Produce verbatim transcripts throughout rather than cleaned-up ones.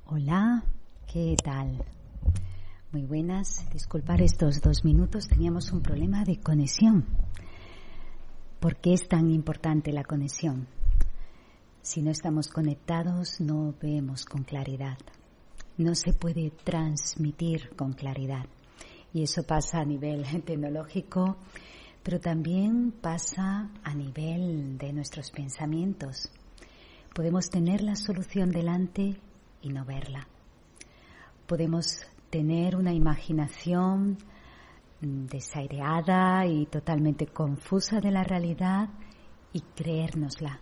Hola, ¿qué tal? Muy buenas. Disculpar estos dos minutos, teníamos un problema de conexión. ¿Por qué es tan importante la conexión? Si no estamos conectados, no vemos con claridad. No se puede transmitir con claridad. Y eso pasa a nivel tecnológico, pero también pasa a nivel de nuestros pensamientos. Podemos tener la solución delante y no verla. Podemos tener una imaginación desaireada y totalmente confusa de la realidad y creérnosla.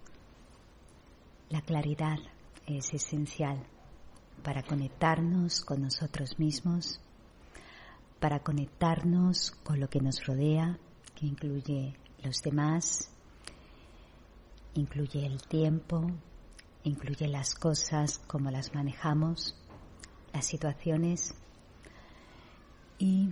La claridad es esencial para conectarnos con nosotros mismos, para conectarnos con lo que nos rodea, que incluye los demás, incluye el tiempo, incluye las cosas, cómo las manejamos, las situaciones y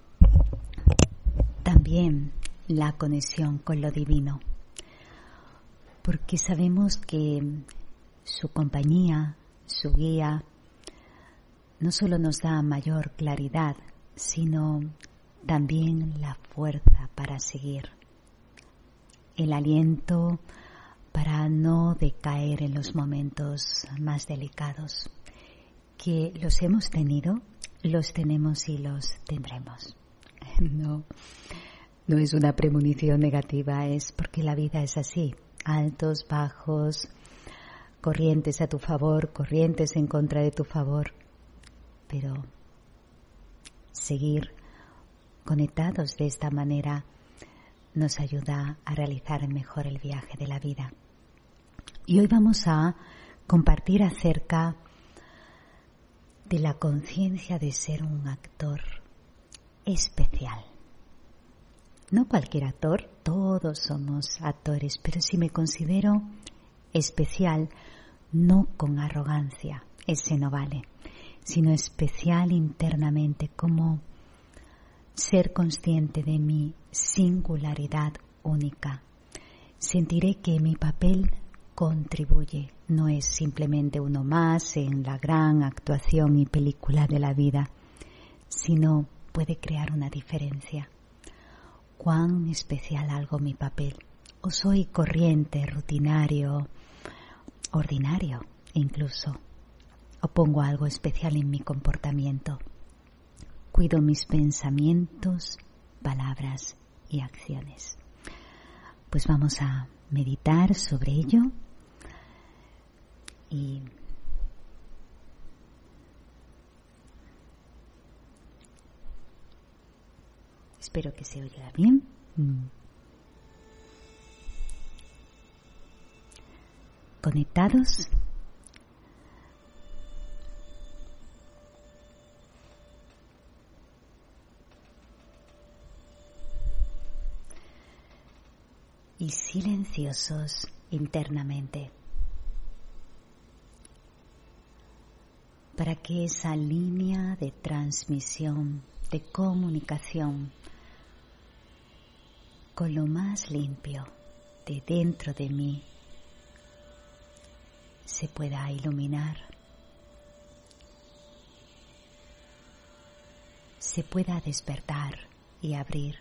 también la conexión con lo divino, porque sabemos que su compañía, su guía, no solo nos da mayor claridad, sino también la fuerza para seguir, el aliento para no decaer en los momentos más delicados, que los hemos tenido, los tenemos y los tendremos. No, no es una premonición negativa, es porque la vida es así, altos, bajos, corrientes a tu favor, corrientes en contra de tu favor, pero seguir conectados de esta manera nos ayuda a realizar mejor el viaje de la vida. Y hoy vamos a compartir acerca de la conciencia de ser un actor especial. No cualquier actor, todos somos actores, pero si me considero especial, no con arrogancia, ese no vale, sino especial internamente, como ser consciente de mi singularidad única. Sentiré que mi papel contribuye, no es simplemente uno más en la gran actuación y película de la vida, sino puede crear una diferencia. ¿Cuán especial hago mi papel? ¿O soy corriente, rutinario, ordinario incluso? ¿O pongo algo especial en mi comportamiento? Cuido mis pensamientos, palabras y acciones. Pues vamos a meditar sobre ello y espero que se oiga bien. ¿Conectados? Y silenciosos internamente, para que esa línea de transmisión, de comunicación con lo más limpio de dentro de mí se pueda iluminar, se pueda despertar y abrir.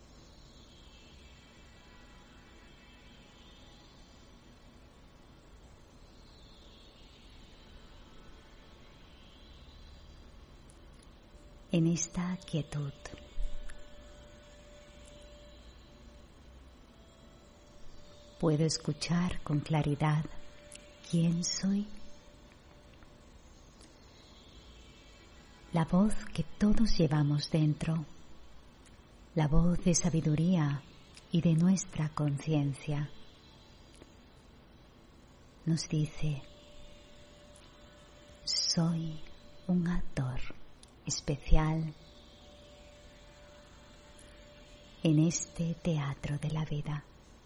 En esta quietud, puedo escuchar con claridad quién soy, la voz que todos llevamos dentro, la voz de sabiduría y de nuestra conciencia. Nos dice: soy un actor especial en este teatro de la vida.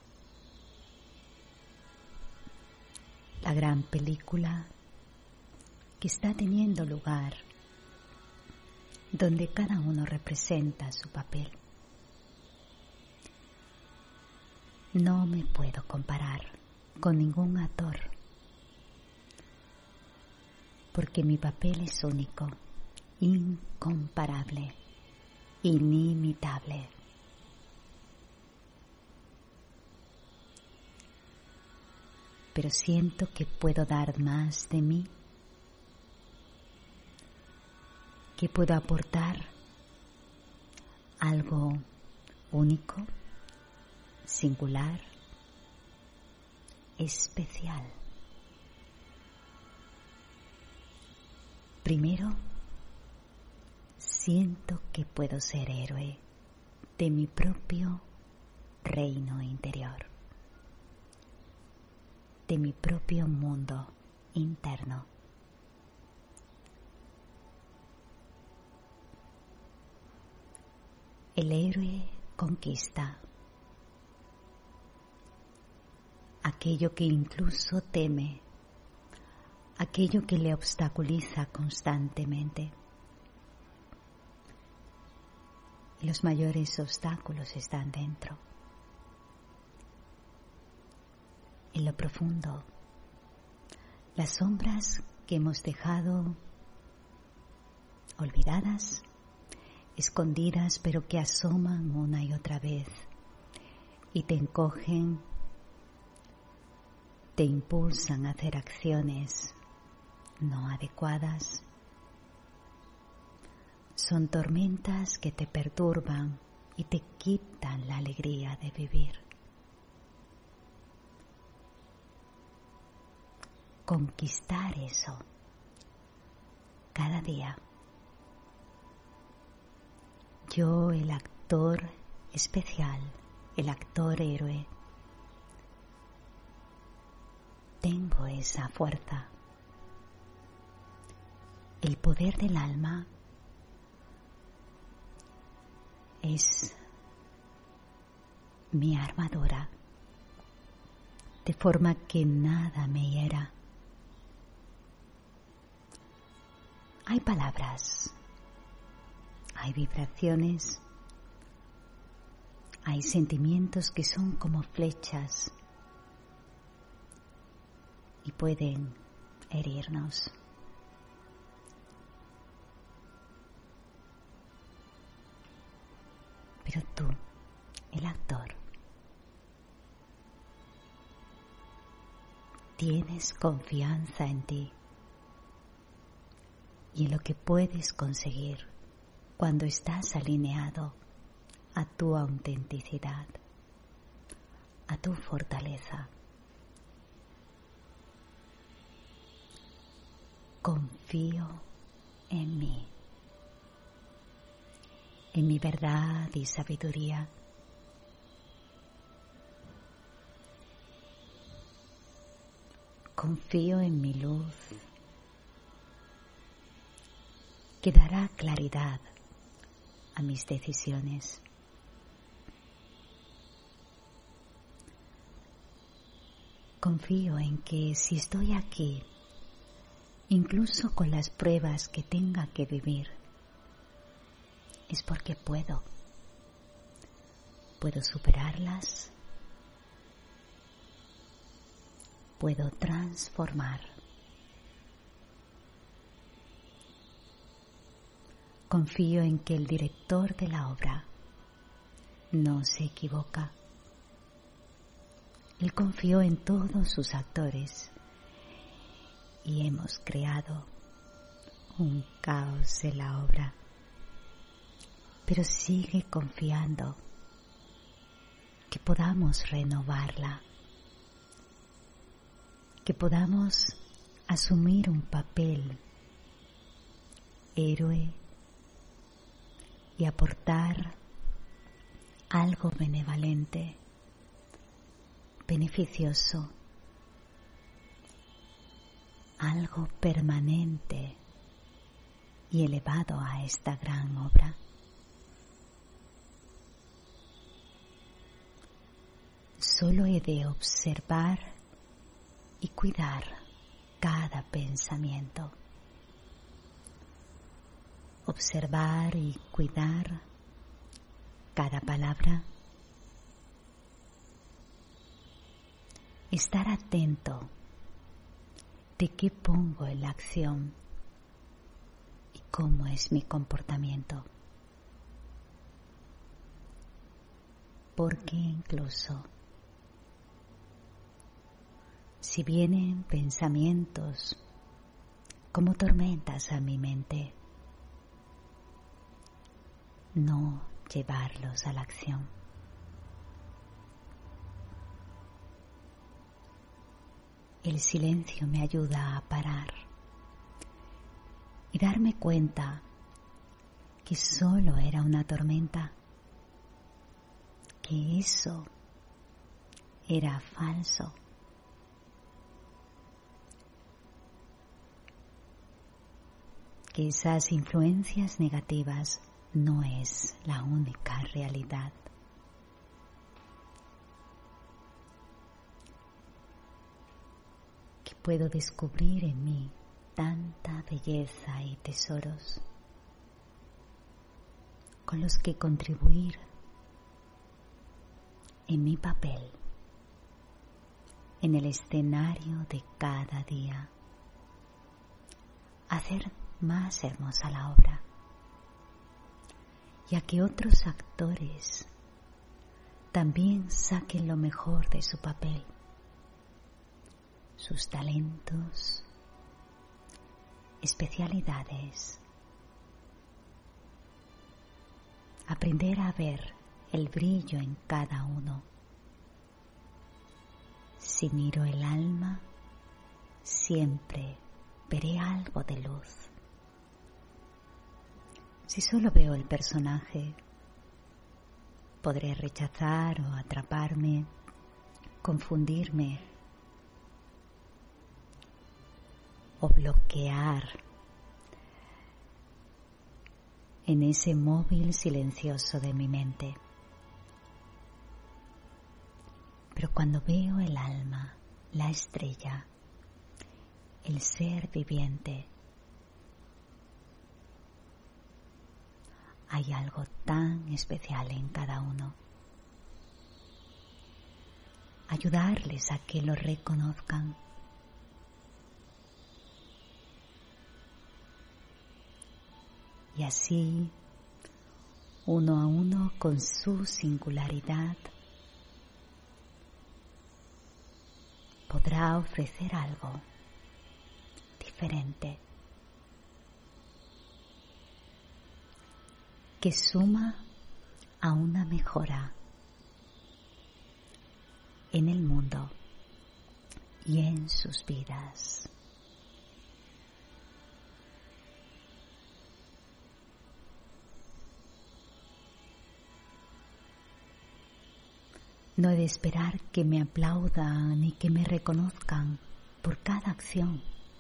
La gran película que está teniendo lugar, donde cada uno representa su papel. No me puedo comparar con ningún actor. porque mi papel es único, incomparable, inimitable. Pero siento que puedo dar más de mí, que puedo aportar algo único, singular, especial. Primero, siento que puedo ser héroe de mi propio reino interior, de mi propio mundo interno. El héroe conquista aquello que incluso teme, aquello que le obstaculiza constantemente. Y los mayores obstáculos están dentro, en lo profundo, las sombras que hemos dejado olvidadas, escondidas, pero que asoman una y otra vez y te encogen, te impulsan a hacer acciones no adecuadas. Son tormentas que te perturban y te quitan la alegría de vivir. Conquistar eso cada día. Yo, el actor especial, el actor héroe, tengo esa fuerza. El poder del alma es mi armadura, de forma que nada me hiera. Hay palabras, hay vibraciones, hay sentimientos que son como flechas y pueden herirnos. Pero tú, el actor, tienes confianza en ti y en lo que puedes conseguir cuando estás alineado a tu autenticidad, a tu fortaleza. Confío en mí, en mi verdad y sabiduría. Confío en mi luz, que dará claridad a mis decisiones. Confío en que si estoy aquí, incluso con las pruebas que tenga que vivir, es porque puedo. Puedo superarlas. Puedo transformar. Confío en que el director de la obra no se equivoca. Él confió en todos sus actores y hemos creado un caos en la obra. Pero sigue confiando que podamos renovarla, que podamos asumir un papel héroe y aportar algo benevolente, beneficioso, algo permanente y elevado a esta gran obra. Solo he de observar y cuidar cada pensamiento. Observar y cuidar cada palabra. Estar atento de qué pongo en la acción cómo es mi comportamiento. Porque incluso si vienen pensamientos como tormentas a mi mente, no llevarlos a la acción. El silencio me ayuda a parar y darme cuenta que solo era una tormenta, que eso era falso. Que esas influencias negativas no es la única realidad. Que puedo descubrir en mí tanta belleza y tesoros con los que contribuir en mi papel, en el escenario de cada día, hacer más hermosa la obra, y a que otros actores también saquen lo mejor de su papel, sus talentos, especialidades. Aprender a ver el brillo en cada uno. Si miro el alma, siempre veré algo de luz. Si solo veo el personaje, podré rechazar o atraparme, confundirme o bloquear en ese móvil silencioso de mi mente. Pero cuando veo el alma, la estrella, el ser viviente, hay algo tan especial en cada uno. Ayudarles a que lo reconozcan. Y así, uno a uno con su singularidad, podrá ofrecer algo diferente que suma a una mejora en el mundo y en sus vidas. No he de esperar que me aplaudan ni que me reconozcan por cada acción.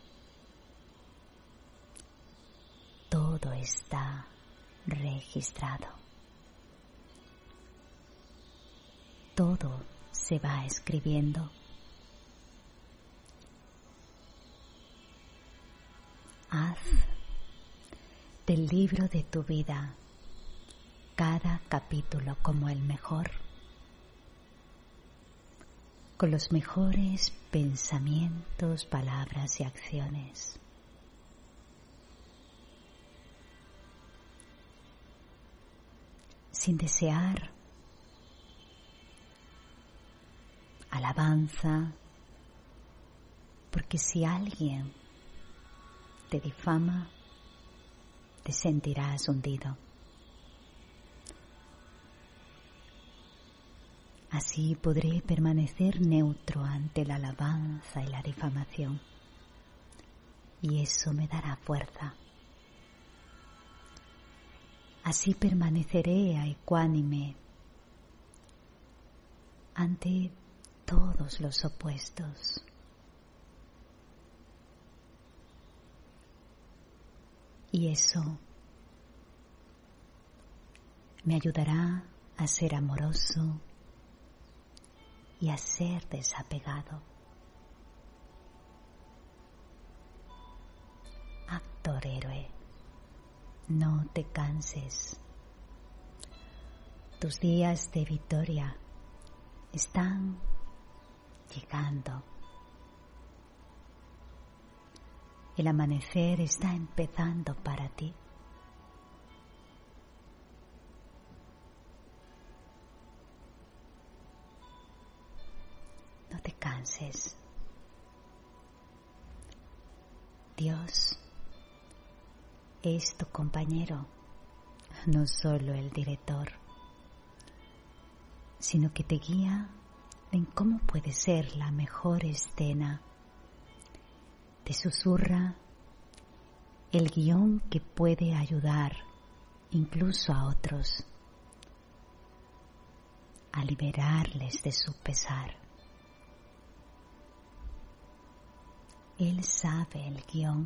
Todo está registrado. Todo se va escribiendo. Haz del libro de tu vida cada capítulo como el mejor, con los mejores pensamientos, palabras y acciones. Sin desear alabanza, porque si alguien te difama, te sentirás hundido. Así podré permanecer neutro ante la alabanza y la difamación, y eso me dará fuerza. Así permaneceré ecuánime ante todos los opuestos. Y eso me ayudará a ser amoroso y a ser desapegado. Actor héroe, no te canses. Tus días de victoria están llegando. El amanecer está empezando para ti. frases. Dios es tu compañero, no solo el director, sino que te guía en cómo puede ser la mejor escena. Te susurra el guión que puede ayudar incluso a otros a liberarles de su pesar. Él sabe el guión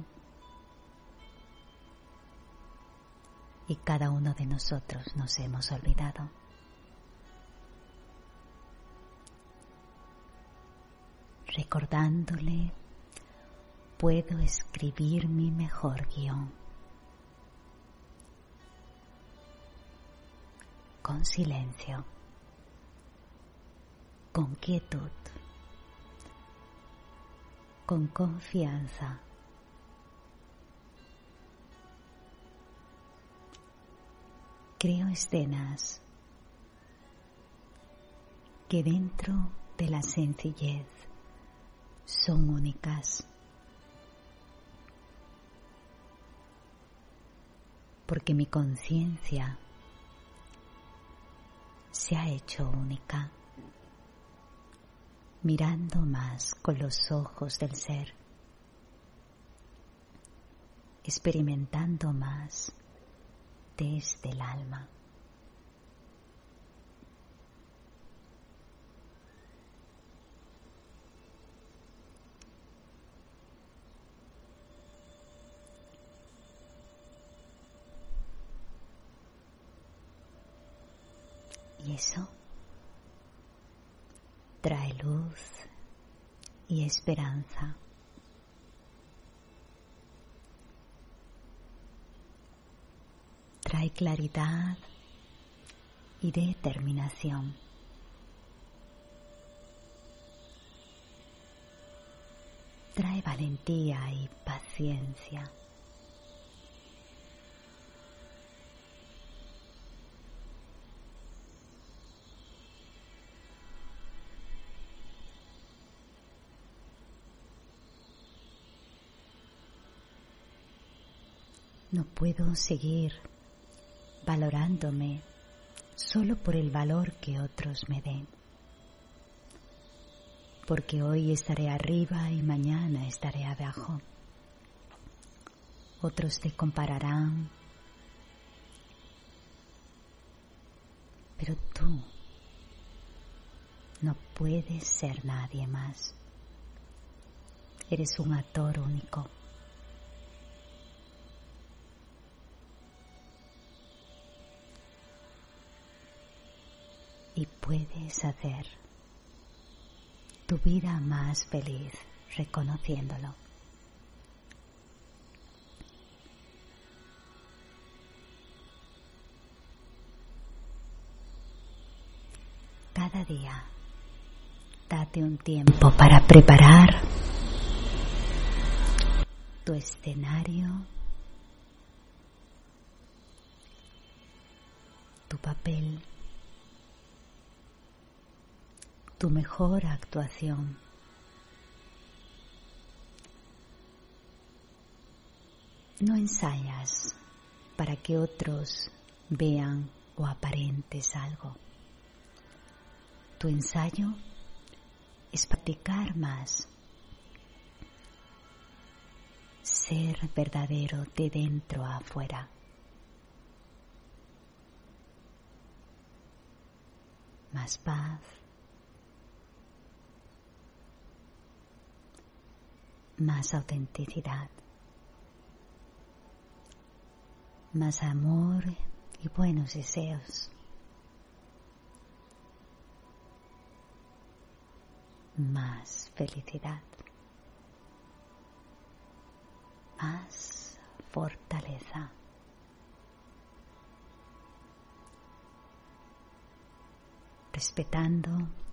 y cada uno de nosotros nos hemos olvidado. Recordándole, puedo escribir mi mejor guión. Con silencio, con quietud, con confianza. Creo escenas que dentro de la sencillez son únicas, porque mi conciencia se ha hecho única, mirando más con los ojos del ser, experimentando más desde el alma. Y eso trae luz y esperanza. Trae claridad y determinación. Trae valentía y paciencia. No puedo seguir valorándome solo por el valor que otros me den, porque hoy estaré arriba y mañana estaré abajo. Otros te compararán, pero tú no puedes ser nadie más. Eres un actor único. Y puedes hacer tu vida más feliz reconociéndolo. Cada día, date un tiempo para preparar tu escenario, tu papel, tu mejor actuación. No ensayas para que otros vean o aparentes algo. Tu ensayo es practicar más, ser verdadero de dentro a afuera. Más paz, más autenticidad, más amor y buenos deseos, más felicidad, más fortaleza. Respetando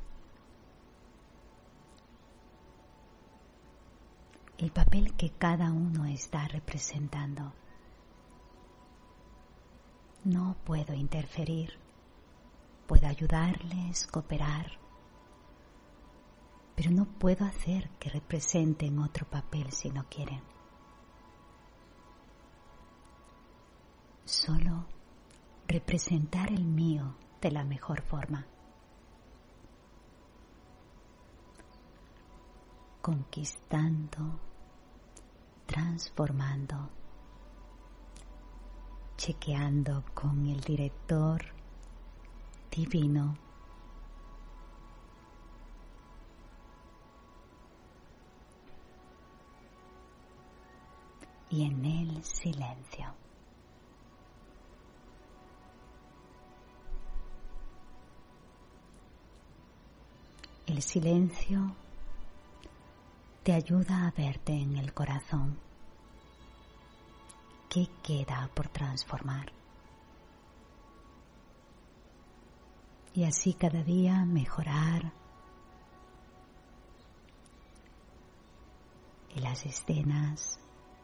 el papel que cada uno está representando. No puedo interferir, puedo ayudarles, cooperar, pero no puedo hacer que representen otro papel si no quieren. Solo representar el mío de la mejor forma. Conquistando, transformando, chequeando con el director divino y en el silencio. El silencio te ayuda a verte en el corazón. ¿Qué queda por transformar? Y así cada día mejorar en las escenas,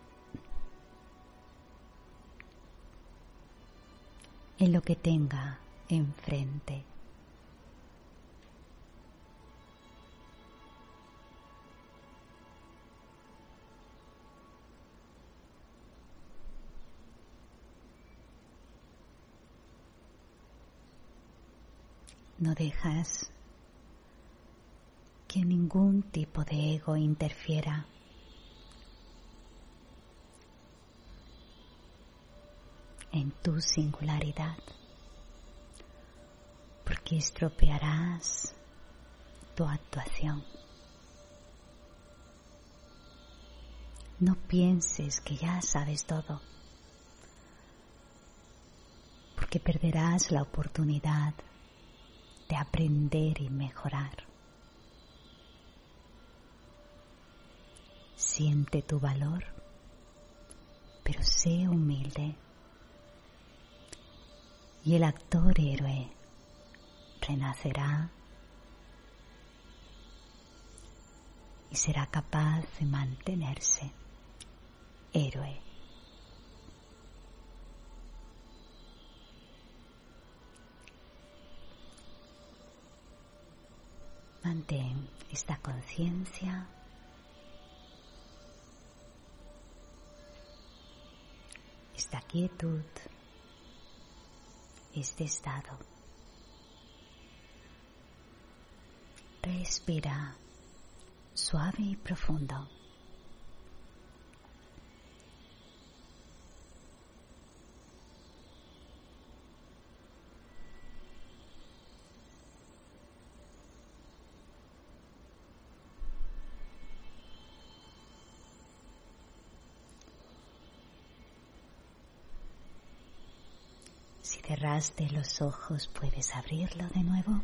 en lo que tenga enfrente. No dejas que ningún tipo de ego interfiera. En tu singularidad, porque estropearás tu actuación. No pienses que ya sabes todo, porque perderás la oportunidad de aprender y mejorar. Siente tu valor, pero sé humilde. Y el actor héroe renacerá y será capaz de mantenerse héroe. Mantén esta conciencia esta quietud, este estado. Respira suave y profundo. Si cerraste los ojos, puedes abrirlo de nuevo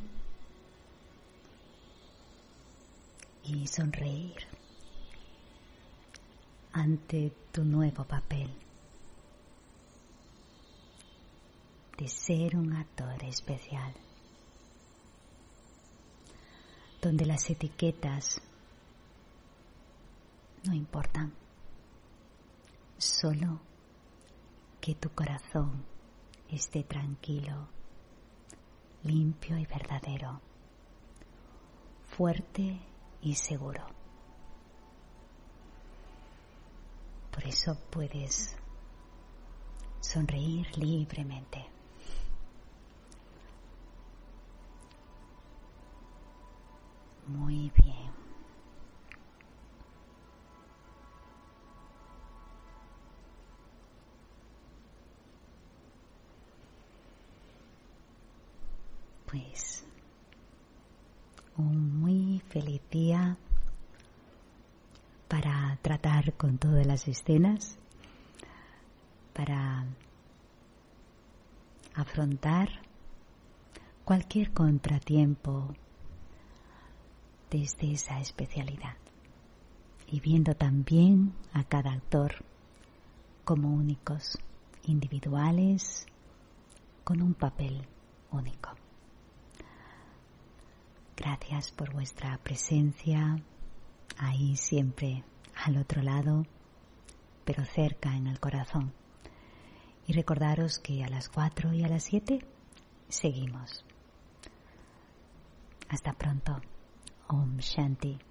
y sonreír ante tu nuevo papel de ser un actor especial, donde las etiquetas no importan, solo que tu corazón esté tranquilo, limpio y verdadero, fuerte y seguro. Por eso puedes sonreír libremente. Muy bien. Pues un muy feliz día para tratar con todas las escenas, para afrontar cualquier contratiempo desde esa especialidad y viendo también a cada actor como únicos, individuales, con un papel único. Gracias por vuestra presencia, ahí siempre al otro lado, pero cerca en el corazón. Y recordaros que a las cuatro y a las siete seguimos. Hasta pronto. Om Shanti.